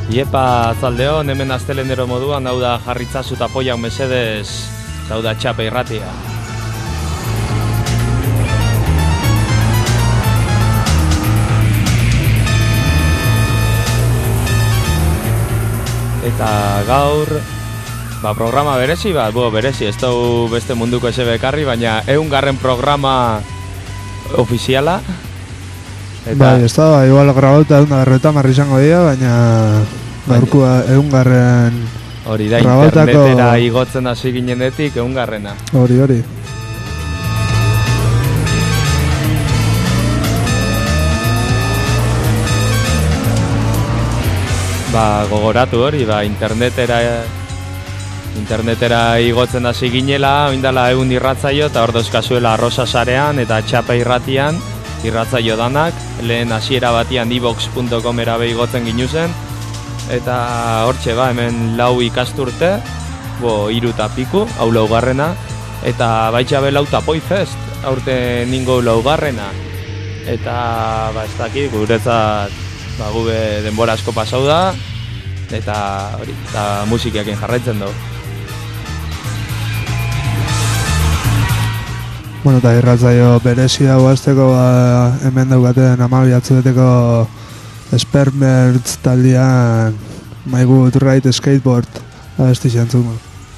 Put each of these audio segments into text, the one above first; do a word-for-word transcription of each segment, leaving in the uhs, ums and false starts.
Iepa zaldeon, hemen astelenero moduan, hau da jarritzazu eta poiak mesedez, hau da txapa irratia. Eta gaur, ba, programa berezi bat, bo, berezi, ez dugu beste munduko ese bekarri, baina eungarren programa ofiziala. Eta... Bai, ez da, igual grabauta egun da berreta marri izango dira, baina gaurkua eungarren hori da, internetera igotzen hasi ginenetik eungarrena. Hori, hori. Ba, gogoratu hori, ba, internetera internetera igotzen hasi ginela, oindala egun irratzaio, eta hor dauzkazuela Arrosa sarean eta Txapa irratian irratzaio danak, lehen hasiera batian ibox puntu com erabe igotzen ginuzen, eta hortxe ba, hemen lau ikasturte, bo, hiru eta piku, hau laugarrena, eta baitxabe lau tapoi fest, aurte ningo laugarrena, eta ba, ez dakit, guretzat, ba, gube denbora asko pasau da, eta hori, eta musikiakin jarraitzen dugu. Bueno, eta irratzaio berezi dago azteko, ba, hemen daugaten amabi atzudeteko Spermertz taldean My Good Ride Skateboard abesti xantzuma.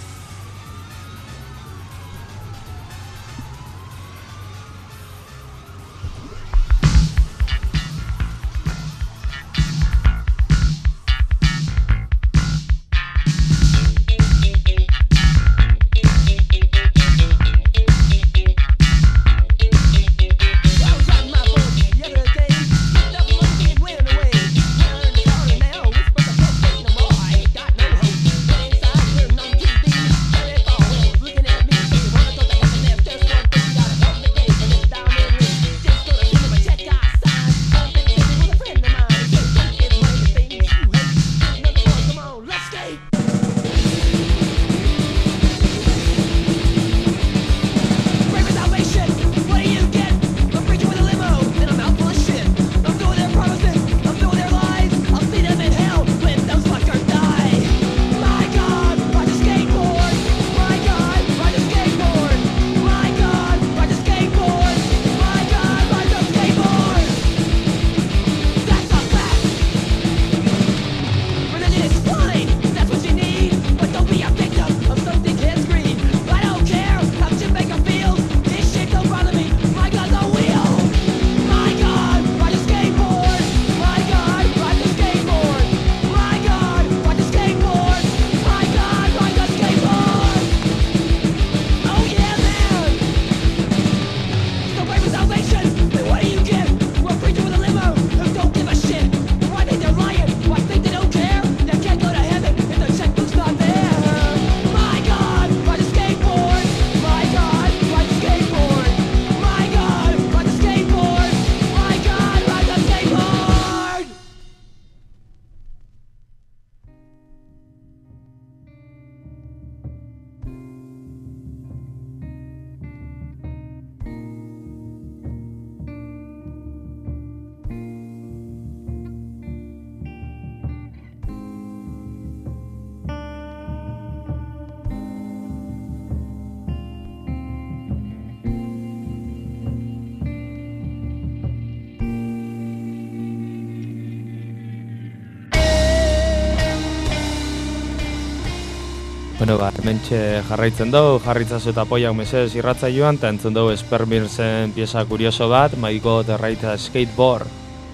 Bueno, ba, hementxe jarraitzen dugu, jarritzazu eta poiak mesedez irratzaioan, eta entzun dugu Spermirtzen pieza kurioso bat, My God Ride Skateboard.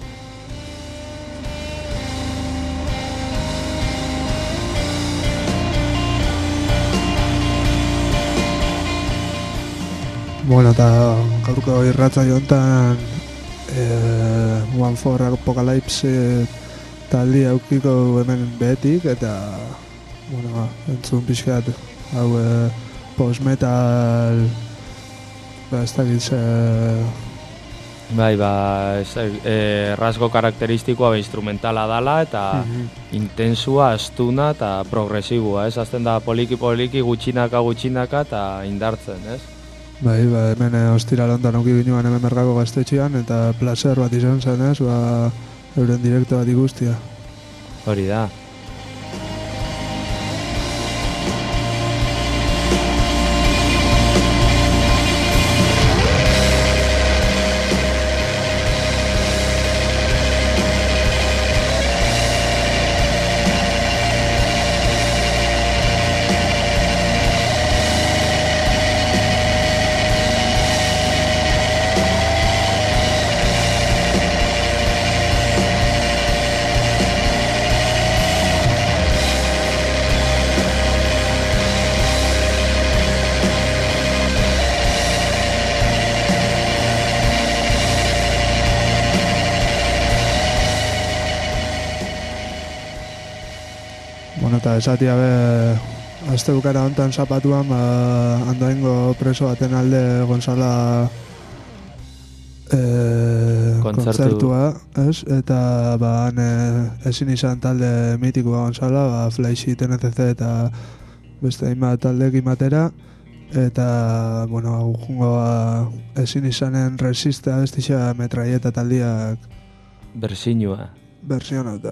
Bueno, eta gaurko irratzaio honetan eh, One for Apocalypse taldi aukiko hemen behetik, eta bueno, entzun pixkat, hau eh, post-metal, ba, ez dakit ze... Bai, ba, e, rasgo karakteristikoa instrumentala dala, eta mm-hmm. intensua, astuna eta progresibua, ez? Azten da poliki-poliki, gutxinaka, gutxinaka, eta indartzen, ez? Bai, ba, hemen e, ostiral ondan auki ginuan hemen Merkako gaztetxean, eta placer bat izan zen, ez? Ba, euren direkto bat ikustia. Hori da. eta esatia be, azte bukara hontan zapatuan, ba, Andoaingo preso baten alde gonzala e, kontzertua, ez? Eta, ba, han ezin izan talde mitikoa gonzala, ba, Flaixi, T N C C eta beste hainbat taldeekin batera, eta, bueno, jungo ba, ezin izanen resiste abestixa Metraieta taldiak bersinua versionata.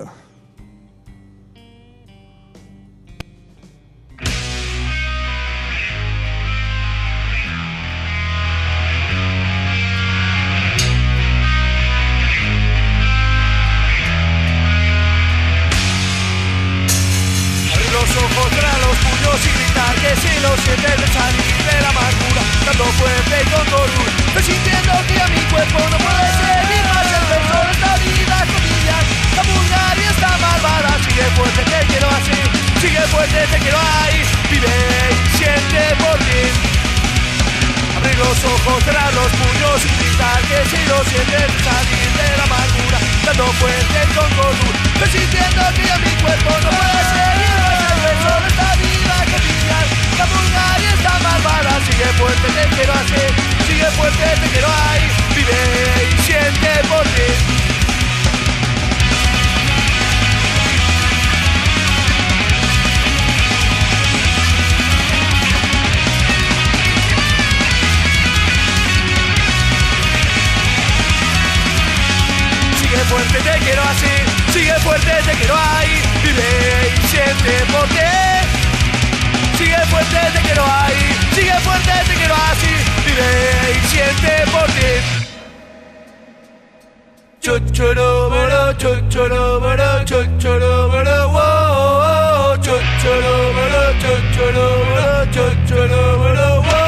Que si lo sientes de salir de la amargura, dando fuerte y con cordura, pero sintiendo que a mi cuerpo no puede seguir más el peso de esta vida cotidiana. La vulgar y esta malvada, sigue fuerte, te quiero así, sigue fuerte, te quiero ahí, vive y siente por ti. Abrir los ojos, cerrar los puños y gritar que si lo sientes de salir de la amargura, dando fuerte y con cordura, pero sintiendo que a mi cuerpo no puede seguir más el peso de esta vida cotidiana. La vulgar y esta malvada, sigue fuerte, te quiero así, sigue fuerte, te quiero ahí, vive y siente por ti. Sigue fuerte, te quiero así, sigue fuerte, te quiero ahí, vive y siente por ti. Sigue fuerte, te quiero ahí, sigue fuerte, te quiero así, vive y siente por ti. Chuchuruburu, chuchuruburu, chuchuruburu, wow, chuchuruburu, chuchuruburu, chuchuruburu, wow.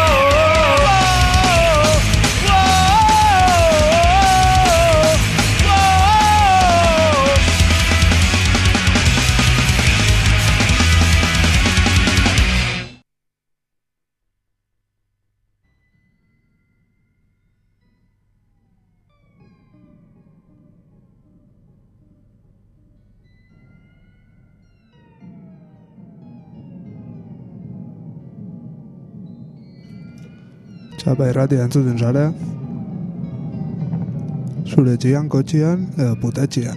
Txapa irratia entzuten zara, zure txian, kotxian edo putetxian.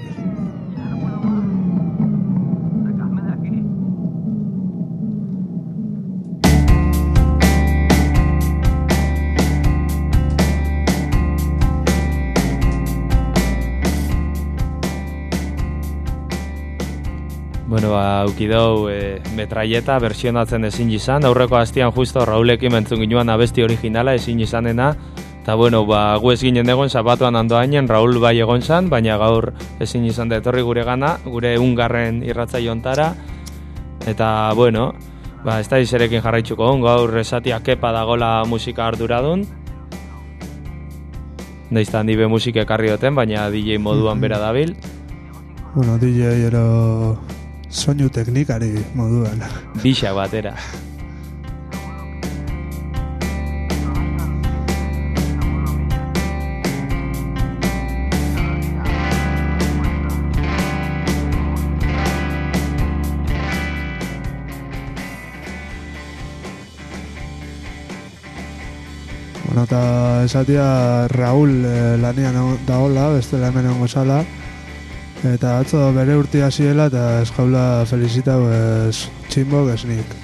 Bueno, ba, aukidou e, Metraieta versionatzen ezin izan, aurreko hastian justo Raulekin mentzun ginoan abesti originala ezin izanena, eta bueno, ba, gu ez ginen egon zapatuan Andoainen, Raul bai egon zan, baina gaur ezin izan da etorri gure gana, gure ungarren irratzaio ontara, eta bueno, ba, ez da izerekin jarraitzuko hon, gaur esatia kepa dagola musika arduradun, neiztan dibe musik ekarri duten, baina D J moduan bera dabil. Bueno, D J ero soinu teknikari moduan. Bixak batera. Bueno, eta esatia Raul eh, lanian dagoela, bestela hemen egon gozala. Eta atzo bere urti hasiela eta eskaula felizitau ez tximbok ez nik.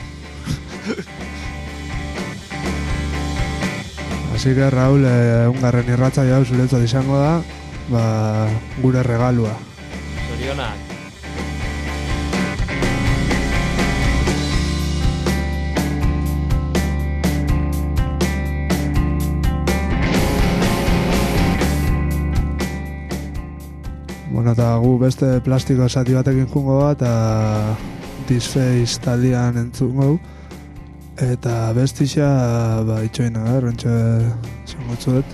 Así que Raul, eh, ungarren irratzaio hau zuretzat izango da, ba, gure regalua. Zorionak. Bueno, eta gu beste plastiko esati batekin jungo bat, eta Disface taldean entzungo, eta bestixa, ba, itxoina, eh, rentxe zangotzuet.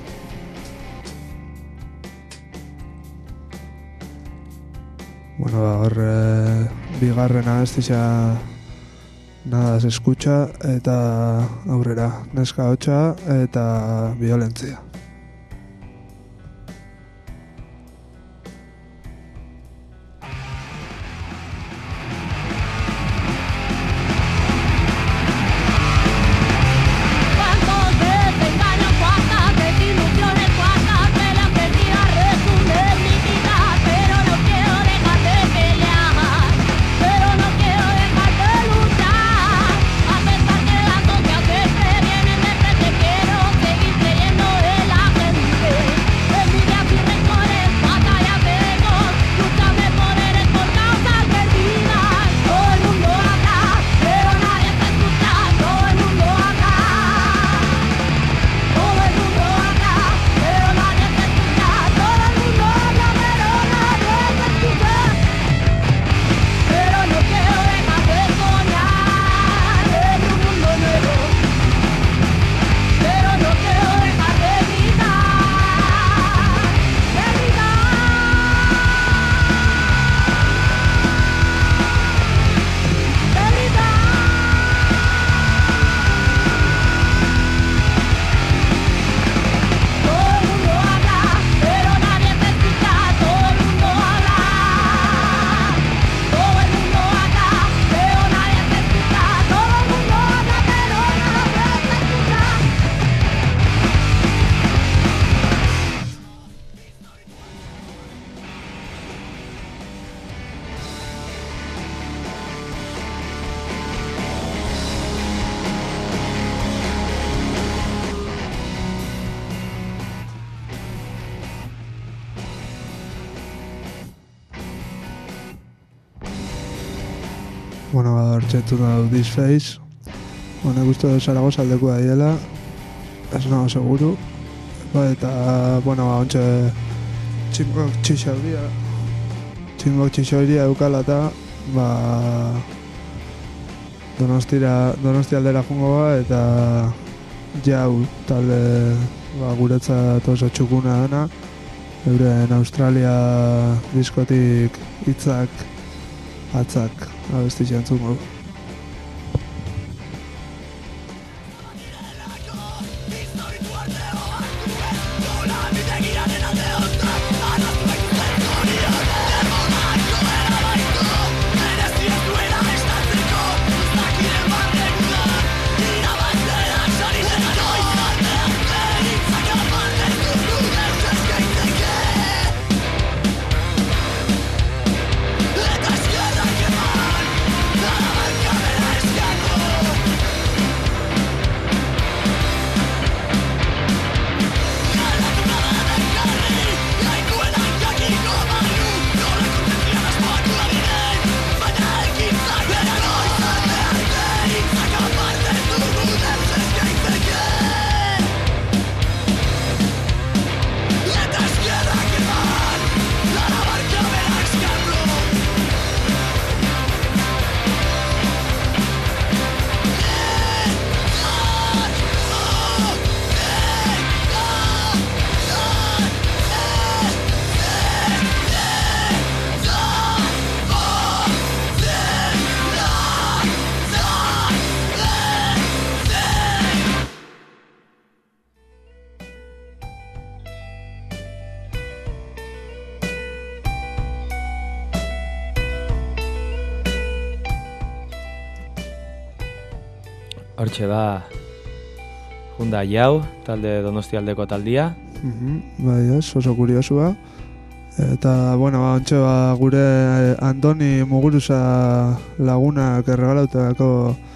Bueno, ba, hor, eh, bigarrena bestixa nada se escucha, eta aurrera, neska hotxa, eta violentzia. bueno, ba, hortxetu da This Face. Honek uste dut Zaragoza aldekua diela, ez nago seguru. Ba, eta, bueno, ba, ontxe txingok txixauria, txingok txixauria eukala eta, ba, Donostira, Donosti aldera jungo ba, eta jau talde ba, guretzat oso txukuna dena, euren Australia diskotik hitzak atzak abesti jantzungo. Hortxe da Junda Jau, talde Donostialdeko taldia. Mm-hmm, bai ez, oso kuriosua. Eta, bueno, ba, ontxe ba, gure Andoni Muguruza lagunak erregalautako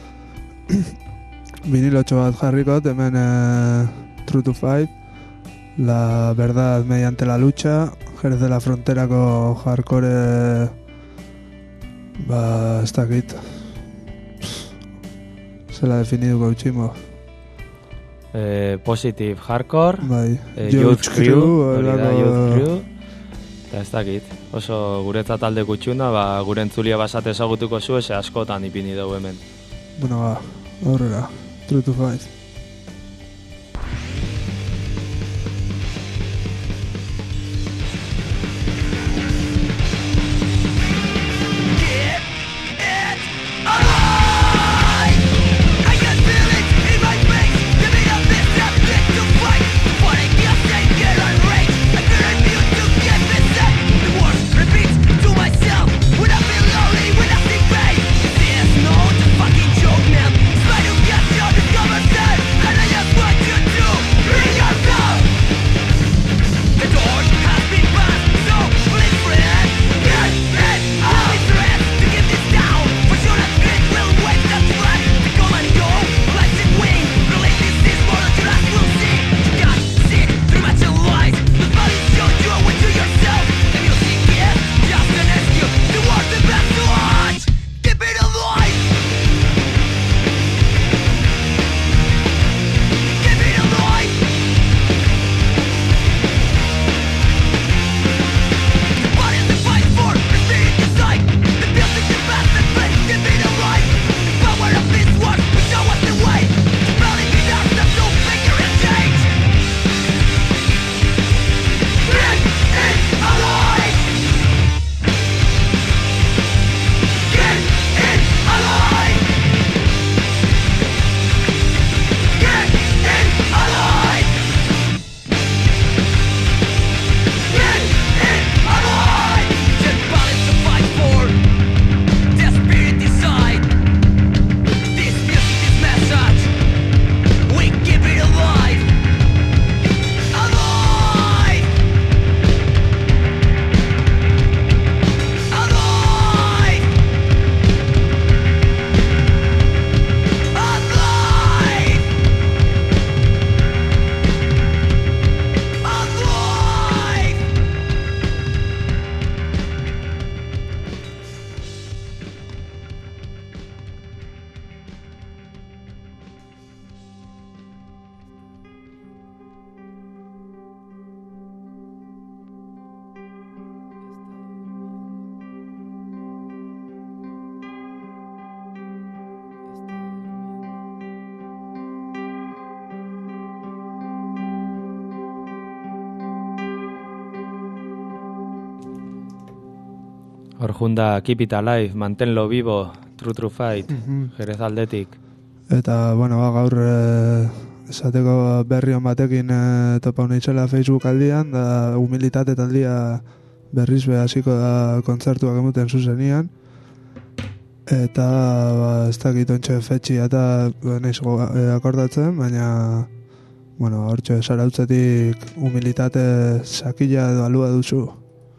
vinilotxo bat jarrikot, hemen eh, True to Fight, La Verdad Mediante la Lucha, Jerez de la Fronterako hardcore, ba, ez dakit. Zela definiduko utximo. Eh, positive Hardcore, bai. eh, Youth Crew, hori da Youth Crew, eta ez dakit. Oso guretzat talde kutxuna, ba, gure entzulia basate ezagutuko zu, eze askotan ipini dugu hemen. Bueno, ba, horrela, True to Fight. When I feel lonely, when I think pain, this is no fucking joke, man. Try to get your discover set. Hor junda Keep It Alive, Mantenlo Vivo, True True Fight, Mhm. Jerez aldetik. Eta, bueno, ba, gaur eh, esateko berri on batekin eh, topa unitzela Facebook aldian, da humilitate taldia berriz be hasiko da kontzertuak emuten zuzenian. Eta, ba, ez dakit ontxe fetxia eta naiz eh, akordatzen, baina, bueno, hortxe sarautzetik humilitate sakila edo alua duzu.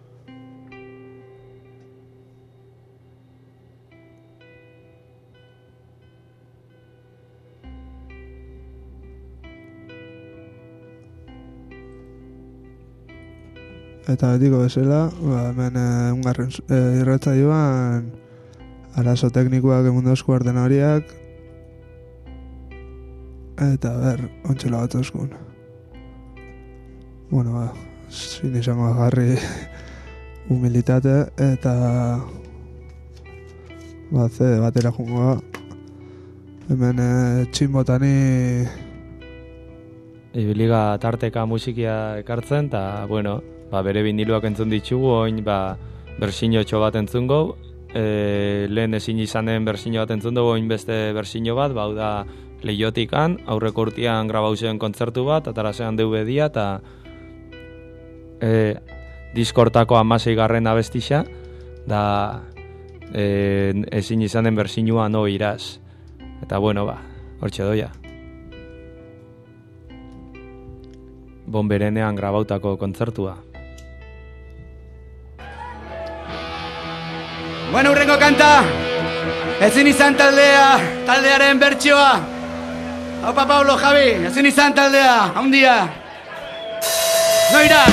Eta betiko bezala, ba, hemen eh, ungarren eh, irratzaioan arazo teknikoak emundozko ordenariak eta ber, ontxela bat oskun. Bueno, ba, zin izango jarri humilitate eta ba, ze batera jungoa. Hemen eh, txinbotani Ibiliga tarteka musikia ekartzen, eta, bueno, ba, bere biniluak entzun ditugu, oin, ba, bersinotxo bat entzun gau, e, lehen ezin izanen bersino bat entzun dugu, oin beste bersino bat, ba, hau da Leiotikan, aurreko urtean grabauzen kontzertu bat, atarazean D V D-a, eta e, diskortako amasei garren abestixa, da e, ezin izanen bersinua no iraz. Eta, bueno, ba, hortxe doia. Bonberenean grabautako kontzertua. Bueno, urrengo kanta, ezin izan taldea, taldearen bertsioa. Haupa, Pablo, Javi, ezin izan taldea, haundia. No irás.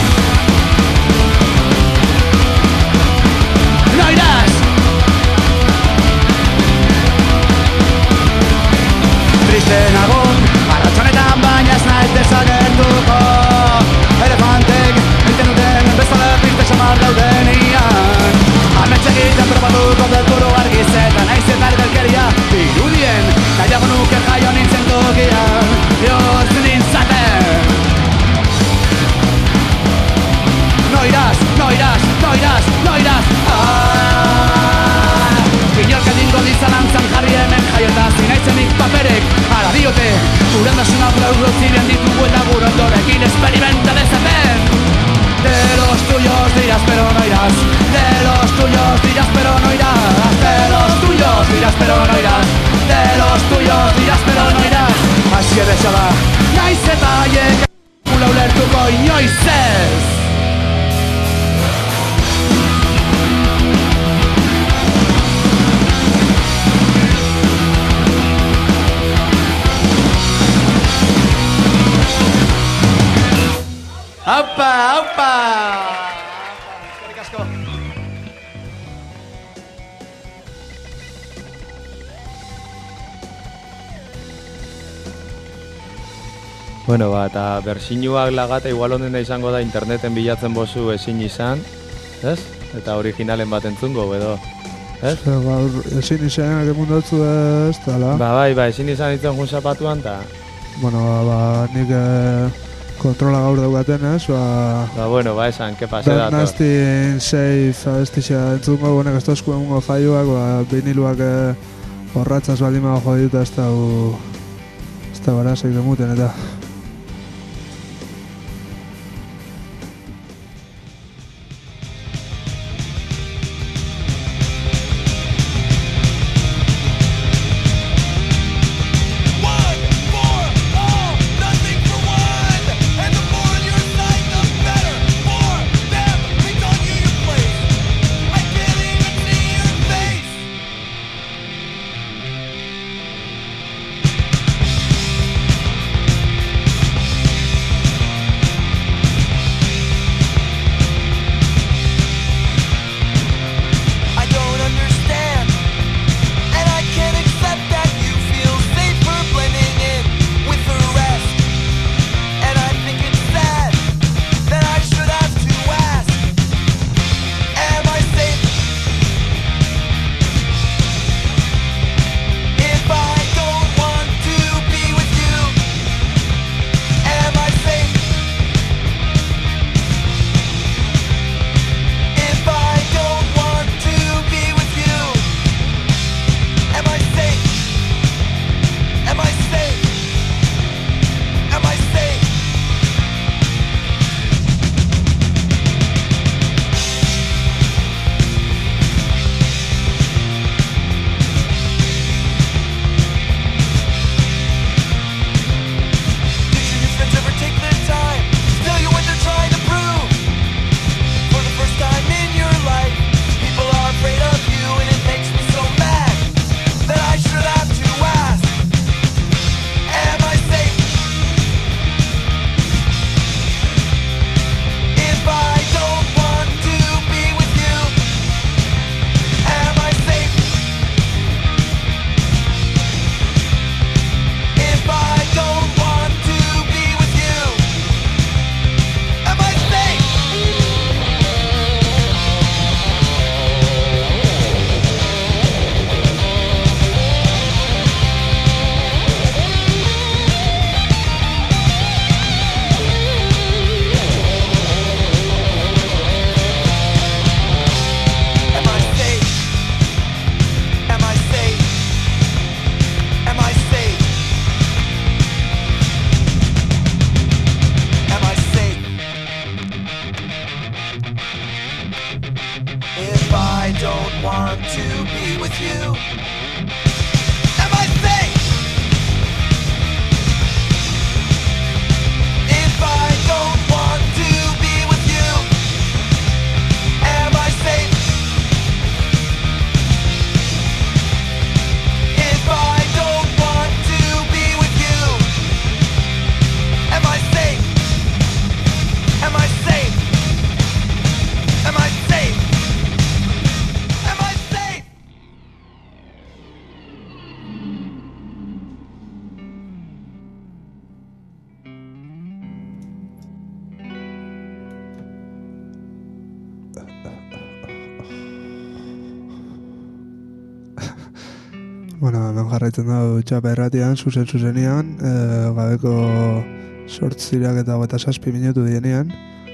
No irás. Triste nago, arratsonetan baina ez naiz desagertuko. Elefantek, egiten duten bezala triste samar daudenian. Amets egiten probatuko dut buru argizetan, naiz eta ergelkeria irudien, nahiago nuke jaio nintzen tokian, Dios nintzaten. No irás, no irás, no irás, no irás. Ah, inork edingo dizalantzan jarri hemen jaiota zinaizenik paperek, ara diote, urandasuna gura ziren ditugu eta gure ondorekin experimenta dezaten. De los tuyos dirás pero no irás, de los tuyos dirás pero no irás, de los tuyos dirás pero no irás, de los tuyos dirás pero no irás. Así erresa da, naiz eta haiek gula ulertuko inoiz ez. Aupa, aupa! Eskerrik asko. Bueno, ba, eta bersinuak lagata igual onena izango da interneten bilatzen bozu ezin izan, ez? Eta originalen bat entzungo, edo, ez? Zer, gaur ezin izanak emundotzu ez, tala. Ba, bai, ba, ezin izan itzen jun zapatuan, eta... Bueno, ba, ba nik eh, kontrola gaur daugaten ez, ba... Ba, bueno, ba, esan, ke pase Don't dator. Nasty Safe abestixa entzungo, bonek ez tozku egungo faioak, ba, biniluak eh, horratzaz baldin mago jodituta ez da u... ez da barazek demuten, eta... Bueno, hemen jarraitzen dugu Txapa Irratian, zuzen zuzenian, e, gabeko sortzirak eta hogeita zazpi minutu dienean.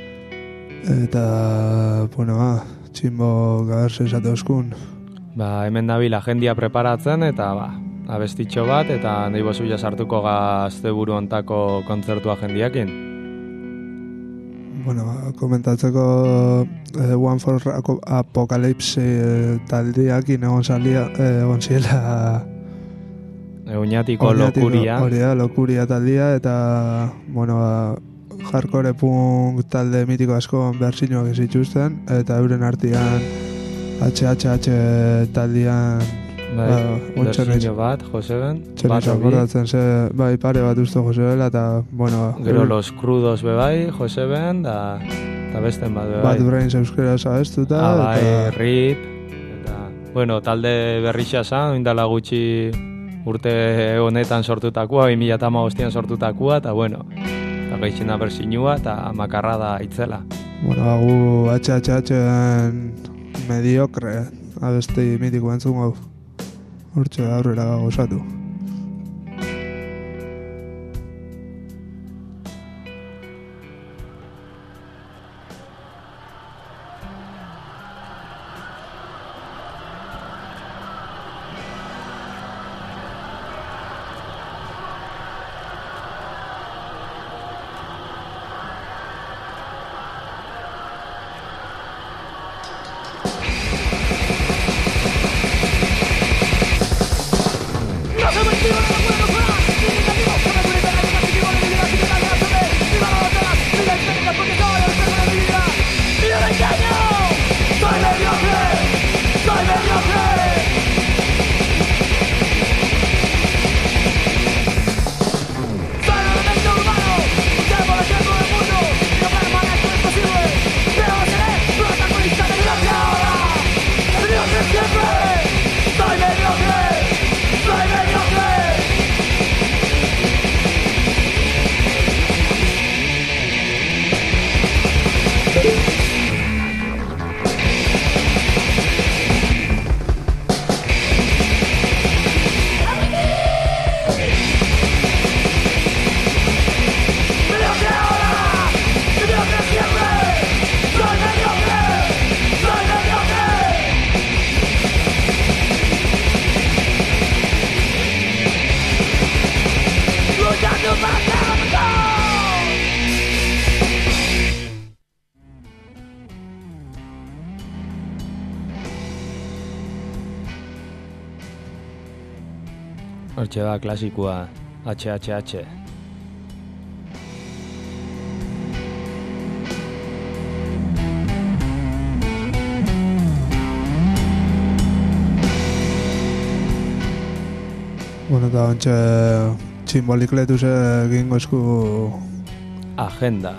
Eta, bueno, ba, txinbo gaberse esate oskun. Ba, hemen nabil agendia preparatzen eta ba, abestitxo bat eta nahi bozu jasartuko gazte buru ontako kontzertu agendiakin. Bueno, komentatzeko eh, One for Apocalypse eh, taldiakin egon salia, eh, egon ziela Oñatiko lokuria. Hori da, lokuria taldia eta, bueno, hardcore punk talde mitiko asko bersinuak ez dituzten eta euren artean H H H taldian bai, ba, bersino bat, Joseben, bat akordatzen ze, bai, pare bat uste Josebela eta, bueno... Gero Los Crudos be bai, Joseben, da, da besten bat be bai. Bad Brains euskera zabestuta, ah, bai, eta... Rip, eta, bueno, talde berrixa zan, oindala gutxi urte honetan sortutakua, bi mila hamabostean sortutakua, eta, bueno, eta geixena bersinua, eta makarra da itzela. Bueno, agu H H H-en mediokre, abesti mitiko entzungo. Hortxe aurrera gozatu. Hortxe da, klasikoa, H H H. Bueno, eta ontxe txinbolikletuz egingo esku... Agenda.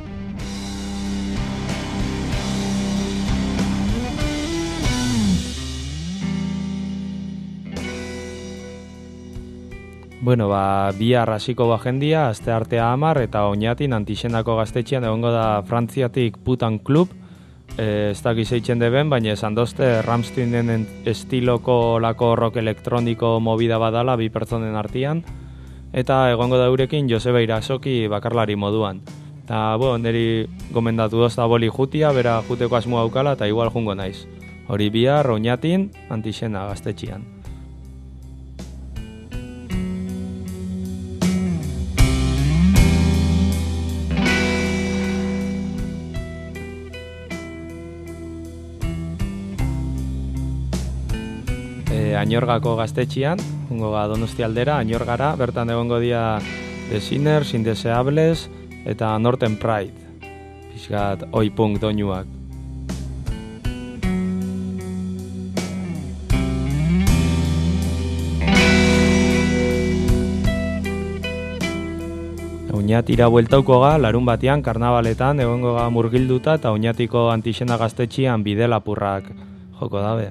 Bueno, ba, bihar hasiko agendia, aste artea hamar eta Oñatin Antixenako gaztetxean egongo da Frantziatik Putan Club, e, ez dakiz eitzen deben, baina esan dozte Rammsteinen estiloko lako rock elektroniko movida badala bi pertsonen artean, eta egongo da eurekin Joseba Irasoki bakarlari moduan. Eta, bo, niri gomendatu dozta boli jutia, bera juteko asmoa aukala, eta igual jungo naiz. Hori bihar Oñatin Antixena gaztetxean. Añorgako gaztetxian, jungo ga Donosti aldera, Añorgara, bertan egongo dia The Sinners, Indeseables eta Northern Pride. Pixkat, oi punk doinuak. Oñatira bueltauko ga, larun batean, karnabaletan, egongo ga murgilduta eta Oñatiko Antixena gaztetxian bide lapurrak joko dabe.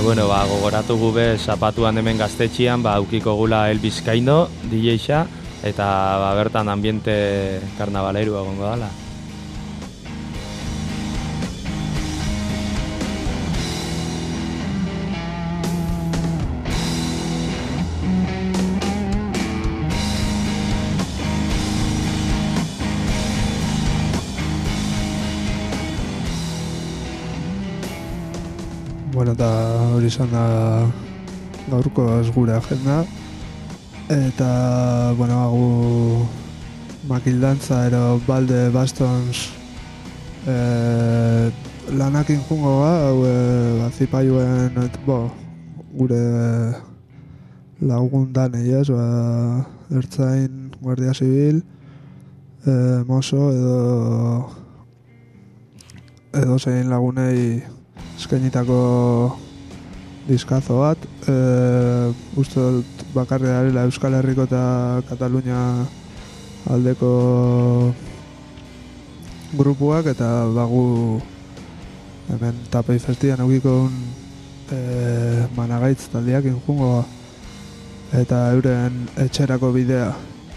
bueno, ba, gogoratu gube zapatuan hemen gaztetxian, ba, aukiko gula Elvis Kaino, D J-xa, eta ba, bertan ambiente karnabaleru egongo dala. Bueno, eta hori izan da gaurko ez gure agenda. Eta, bueno, hagu makildantza ero balde bastons e, lanakin jungo ga, hau e, zipaiuen, et, bo, gure lagun danei ez, ba, ertzain, guardia zibil, e, mozo edo edo zein lagunei eskainitako diskazo bat, e, uste dut bakarri darela Euskal Herriko eta Katalunia aldeko grupuak, eta bagu hemen Tapei Festian eukiko un e, Managaitz taldiak injungo eta euren etxerako bidea.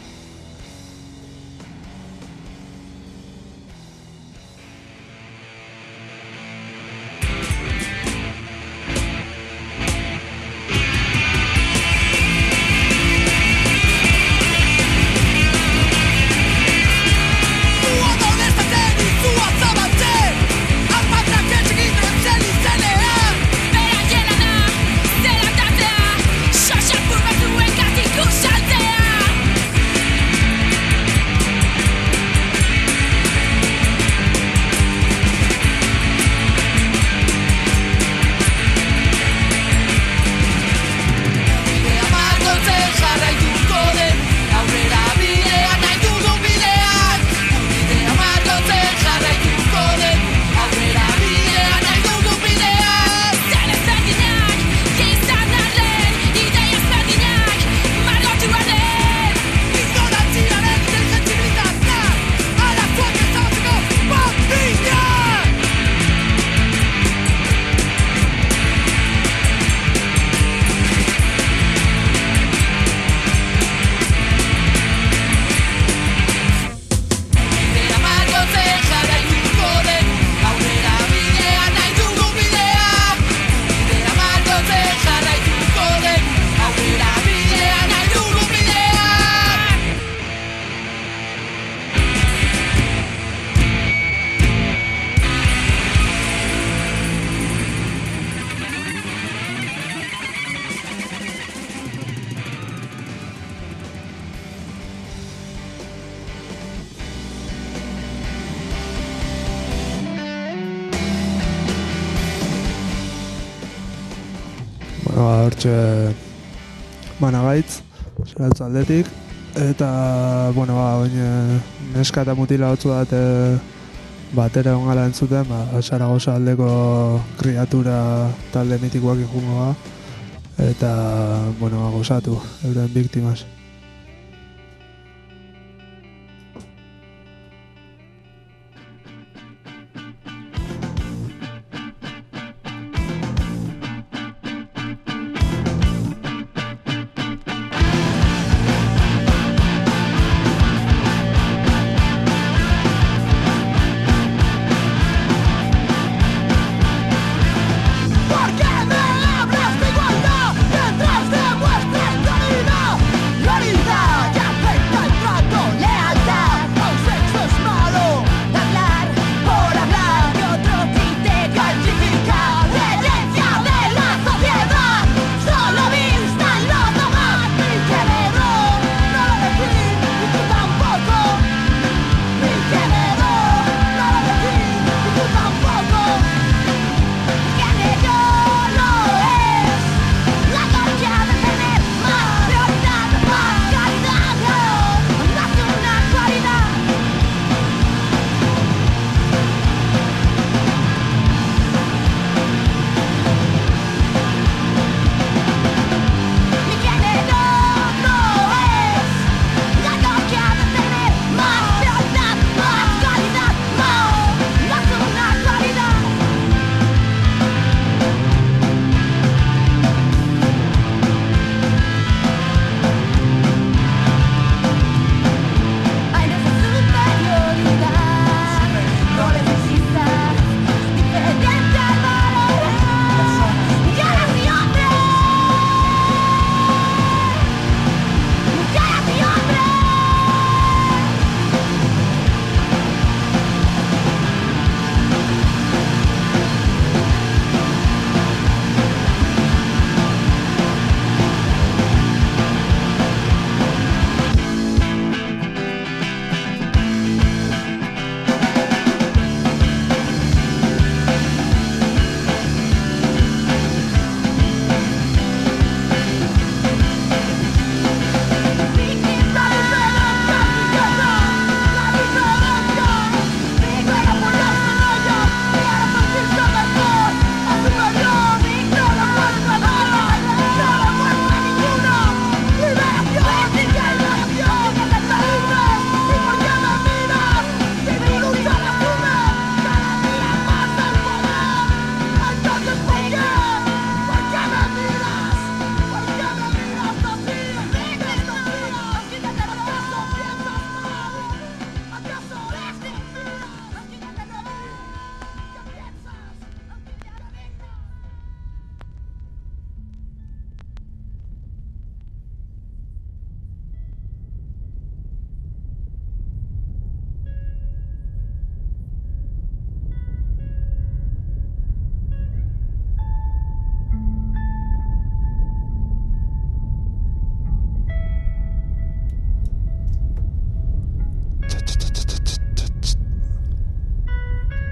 Hortxe Managaitz, Zeraltza aldetik, eta, bueno, ba, oin, neska eta mutila hotzu bat e, batera ongala entzuten, ba, Zaragoza aldeko kriatura talde mitikoak injungo ba, eta, bueno, ba, gozatu, euren biktimas. ¿Por qué me hablas de igualdad detrás de vuestra claridad?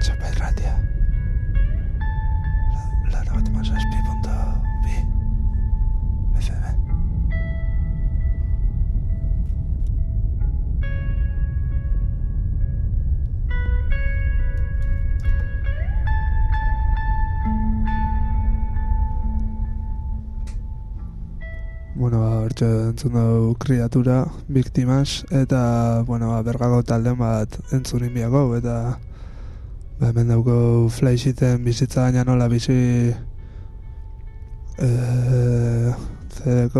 Txapa irratia. Lara bat mazazpi punto bi. F M. Bueno, hortxe entzun dugu Kriatura, Biktimas, eta, bueno, bergako talden bat entzun inbiako, eta ba, hemen dauko Flaixiten bizitza gaina nola bizi e, zedeko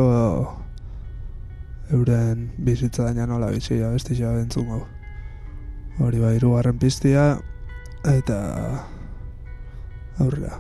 euren bizitza gaina nola bizi abestixo entzun gau. Hori ba, hirugarren piztia, eta aurrera.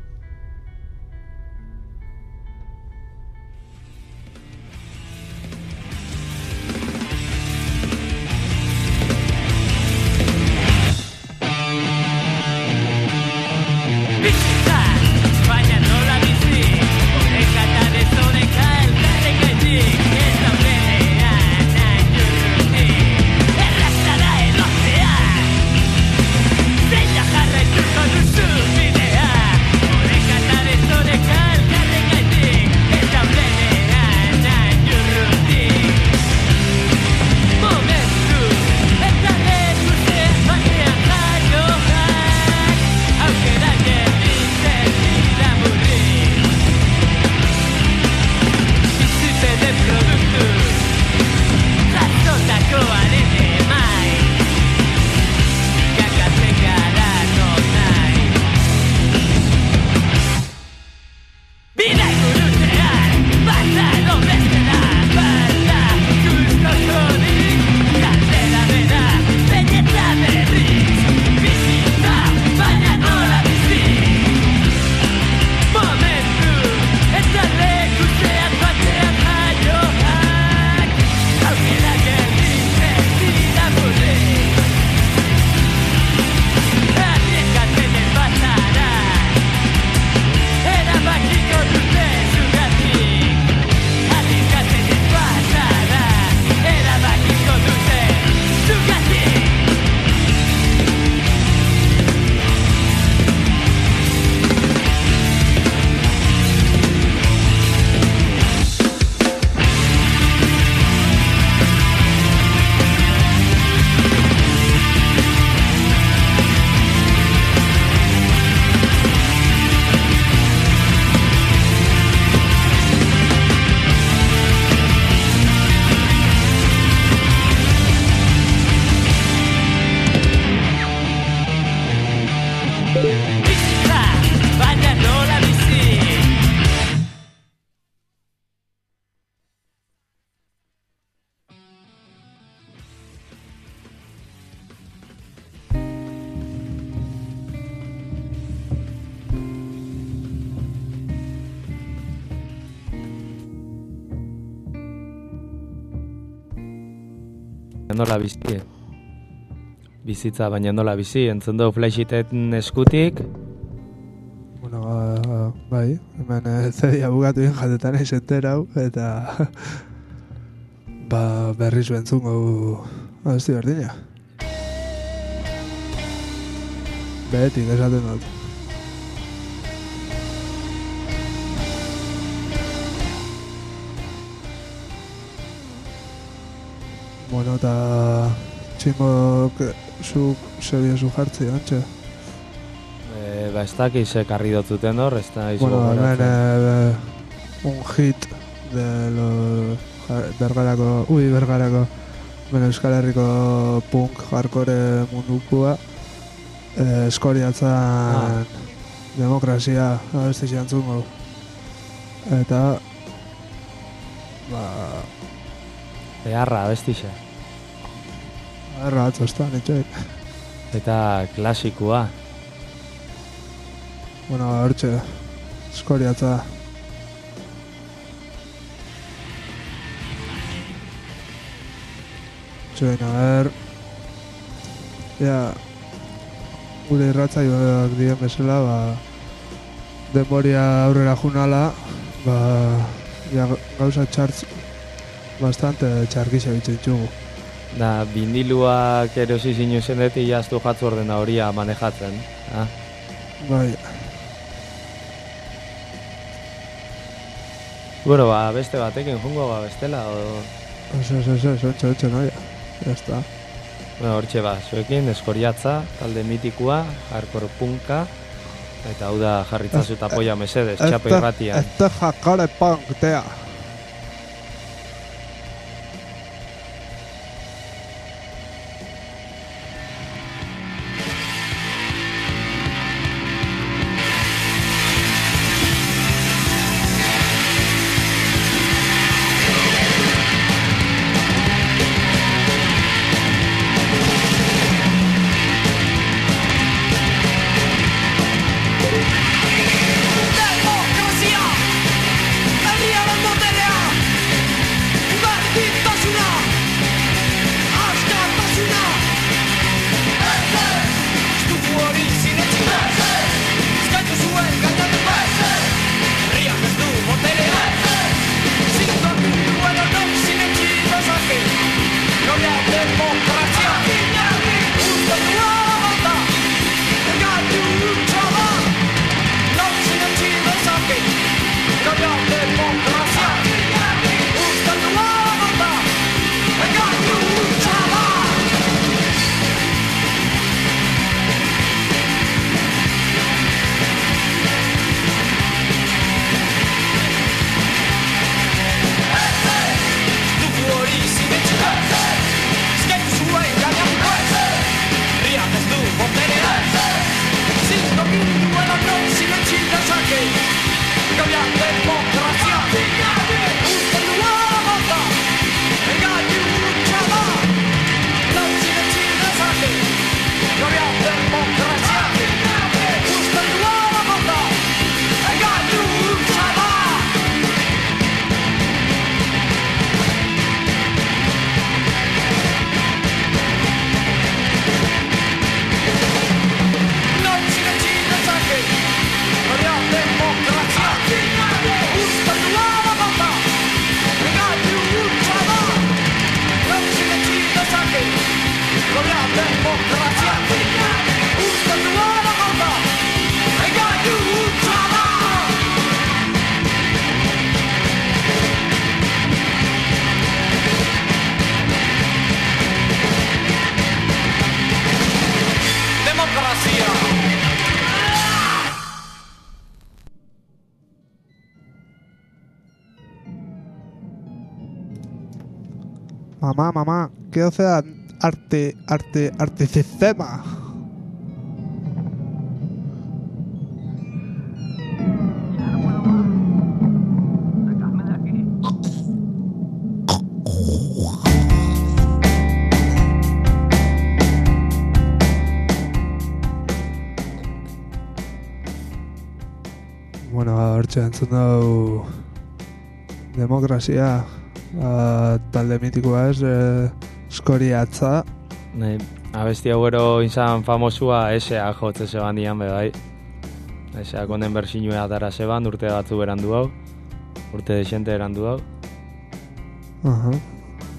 Nola bizi, bizitza baina nola bizi, entzun dugu Flaixiten eskutik. Bueno, ba, bai, hemen eh, zedia bugatu egin jatetan eiz enterau, eta ba, berriz bentzun gau abesti berdina. Behetik esaten dut. Bueno, eta txingok zuk zerbia zu jartzi, antxe? E, ba, ez dakiz ekarri dotzuten hor, ez da izo bueno, goratzen. Hemen eh, un hit de lo bergarako, ui, bergarako, hemen Euskal Herriko punk hardcore mundukua, eh, eskoriatzan ah. demokrazia abesti jantzun gau. Eta, ba... Beharra, abestixa. Beharra atzostan, etxoik. Eta klasikua. Bueno, hortxe, eskoriatza. Txoin, a ber... Ja, gure irratzaioak dien bezala, ba... denboria aurrera junala, ba... ja, gauza txartz... bastante txarkixa bitzen txugu. Da, biniluak erosi zinu zendetik jaztu jatzu ordena horia manejatzen. Ah? Bai. Bueno, ba, beste batekin jungo, ba, bestela, o... Eso, eso, eso, eso, eso, eso, noia. Ya está. Bueno, hortxe ba, zuekin, Eskoriatza, talde mitikua, hardcore punka, eta hau da jarritzazu eta poia mesedez, txapa irratian. Este hardcore punk, tea. Mamá, mamá, quiero hacer arte, arte, artisistema. Bueno, hortxe entzun dugu Demokrazia, uh, talde mitikoa ez, eh, Eskoriatza. Nahi, abesti hau gero izan famosua S A jotze zeban dian, bai. S A konen bersinua atara zeban, urte batzu berandu hau. Urte desente berandu hau. Aha. Uh-huh.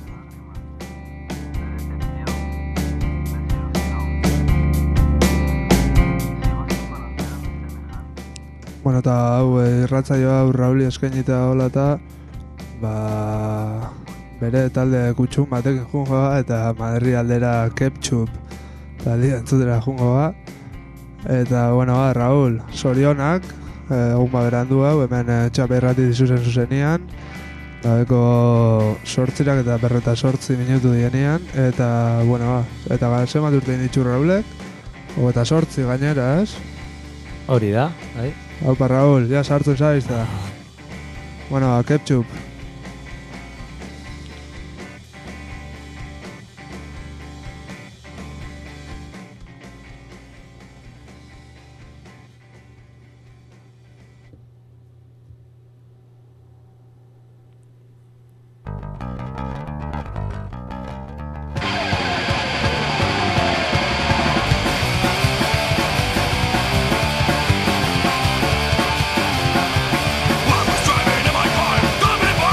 Bueno, eta hau irratzaio hau Rauli eskainita hola eta ba, bere talde kutxun batekin jungo ba, eta Madri aldera Kepchup talde entzutera jungo ba. Eta, bueno, ba, Raul, sorionak, egun ba berandu hau, hemen e, txapa irrati dizuzen zuzenian, gabeko sortzirak eta berreta sortzi minutu dienean, eta, bueno, ba, eta gara zemat urte inditzu Raulek, eta sortzi gainera, ez? Hori da, bai. Haupa, Raul, ja sartu zaiz da. Bueno, Kepchup. Driving in my car, coming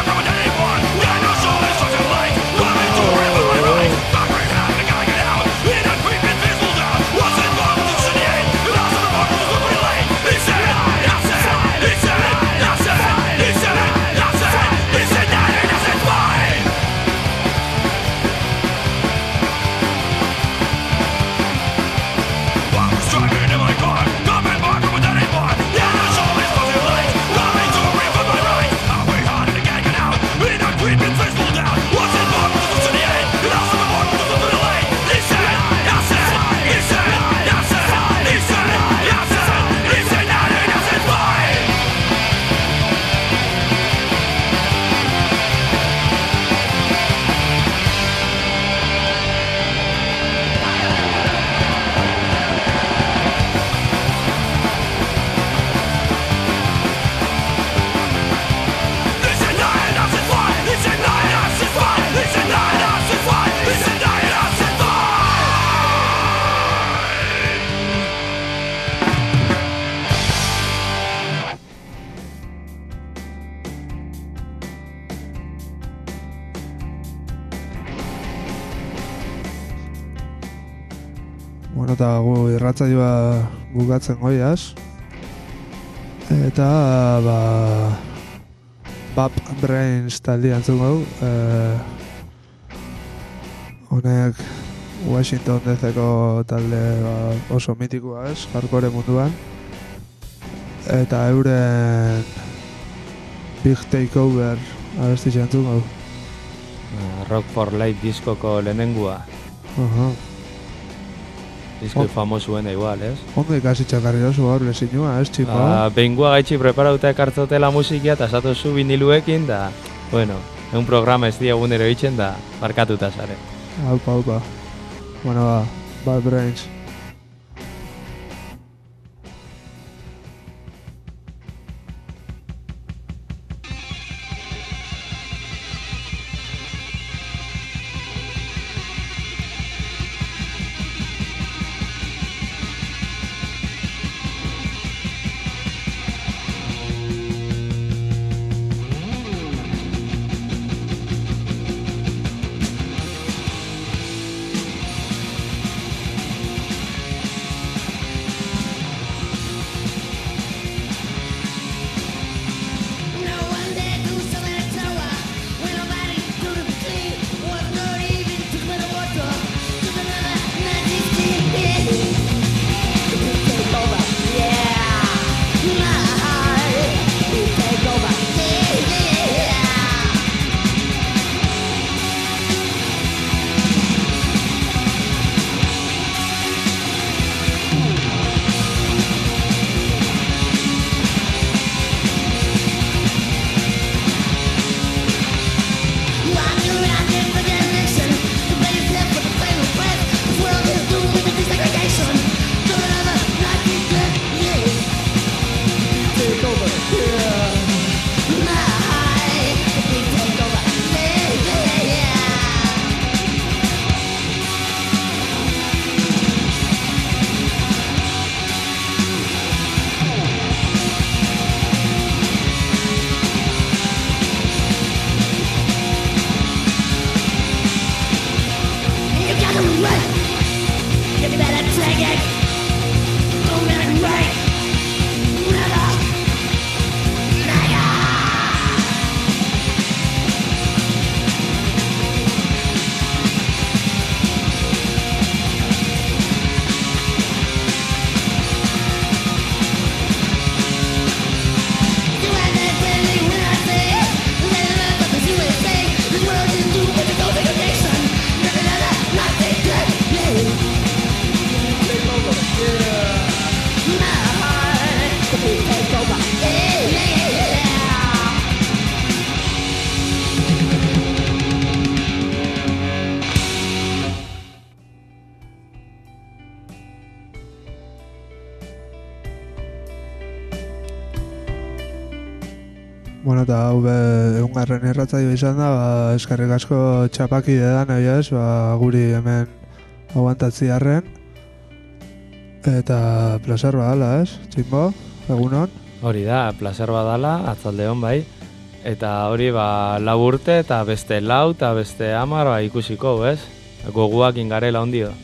eta gu irratzaioa bukatzen goiaz. Eta, ba... Bap Brains taldia entzun gau. Eh, honek Washington D C-ko talde ba, oso mitikoa ez, hardcore munduan. Eta euren Big Takeover abesti entzun gau. Rock for Life diskoko lehenengua. Aha. Disko famosuena igual, ez? Ondo ikasi txakarri oso gaur lezinua, ez txipa? Ba, behingua gaitxi preparauta ekartzotela musikia eta esatu zu biniluekin da, bueno, egun programa ez diegunero itxen da, barkatuta zare. Haupa, haupa. Bueno, ba, Bad Brains. Bueno, eta hau be, egungarren irratzaio izan da, ba, eskerrik asko txapaki dedan, ez, ba, guri hemen aguantatziarren. Eta placer badala, ez, txinbo, egunon? Hori da, placer badala, atzaldeon bai. Eta hori, ba, lau urte eta beste lau eta beste hamar ba, ikusiko, ez? Goguak ingarela ondio.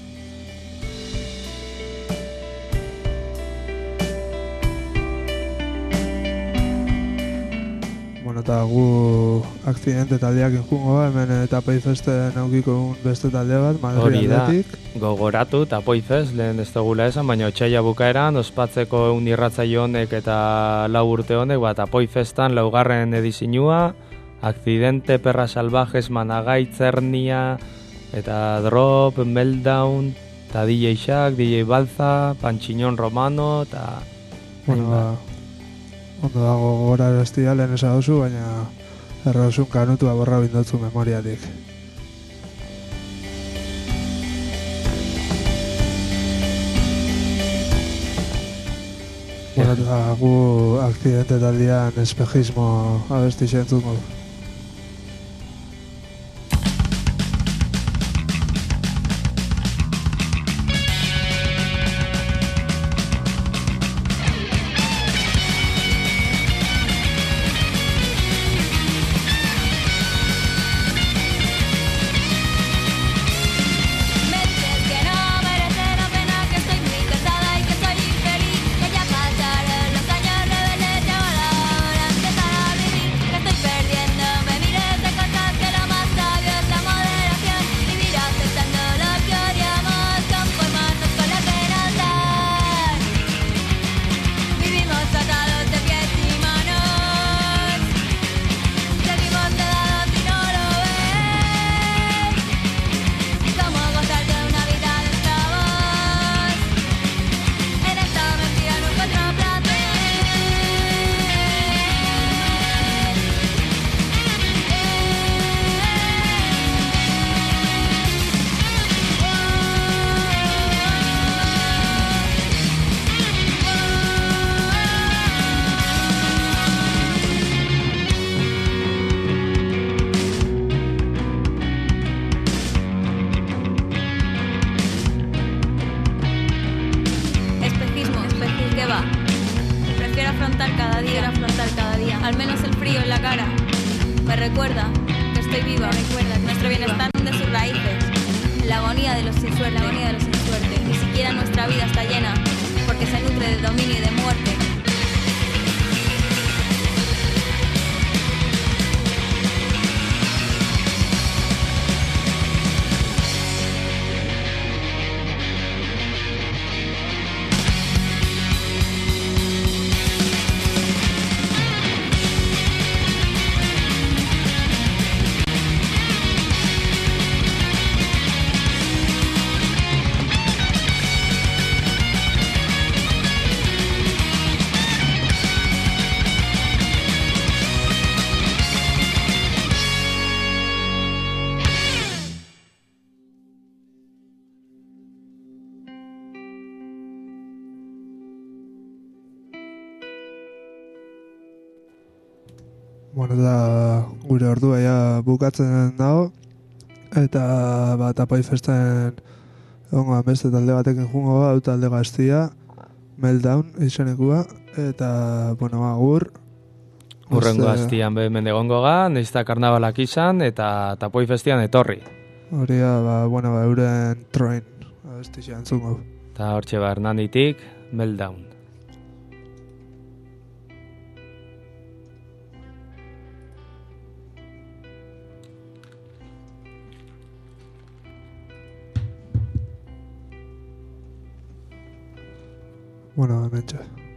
Eta gu akzidente taldeak injungo, hemen Tapoi Festen aukiko beste talde bat, Madrid aldetik. Gogoratu Tapoi Fest, lehen ez dugula esan, baina otsaila bukaeran, ospatzeko egun irratzaio honek eta lau urte honek, ba, Tapoi Festan laugarren edizinua, Akzidente, Perra Salvajes, Managai, Tzernia, eta Drop, Meltdown, eta D J Shack, D J Balza, Pantxinon Romano, eta... Bueno, ba... Ondo dago gora eraztia lehen esadozu, baina errozun kanutua borra bindotzu memoriatik. Bueno, eta gu akzidente taldean espejismo abesti zentzungo. Me dices que no merece la pena, que estoy pacifismo, especies que va. Prefiero afrontar cada día, afrontar cada día. Al menos el frío en la cara me recuerda que estoy viva, recuerda que nuestro bienestar hunde sus raíces. La agonía de los sin suerte, la agonía de los sin suerte. Ni siquiera nuestra vida está llena, porque se nutre de dominio y de muerte. Bueno, da gure ordua ja bukatzen dago, eta ba, Tapoi festen egongo beste talde batekin jungo hau talde gaztia, Meltdown izenekua, eta, bueno, agur. Urrengo gaztian behemen egongo ga, neizta karnabalak izan, eta Tapoi festian etorri. Hori da, ba, bueno, ba, euren Troin, abesti entzungo. Eta hortxe ba, Hernanditik, Meltdown. Bueno, hementxe.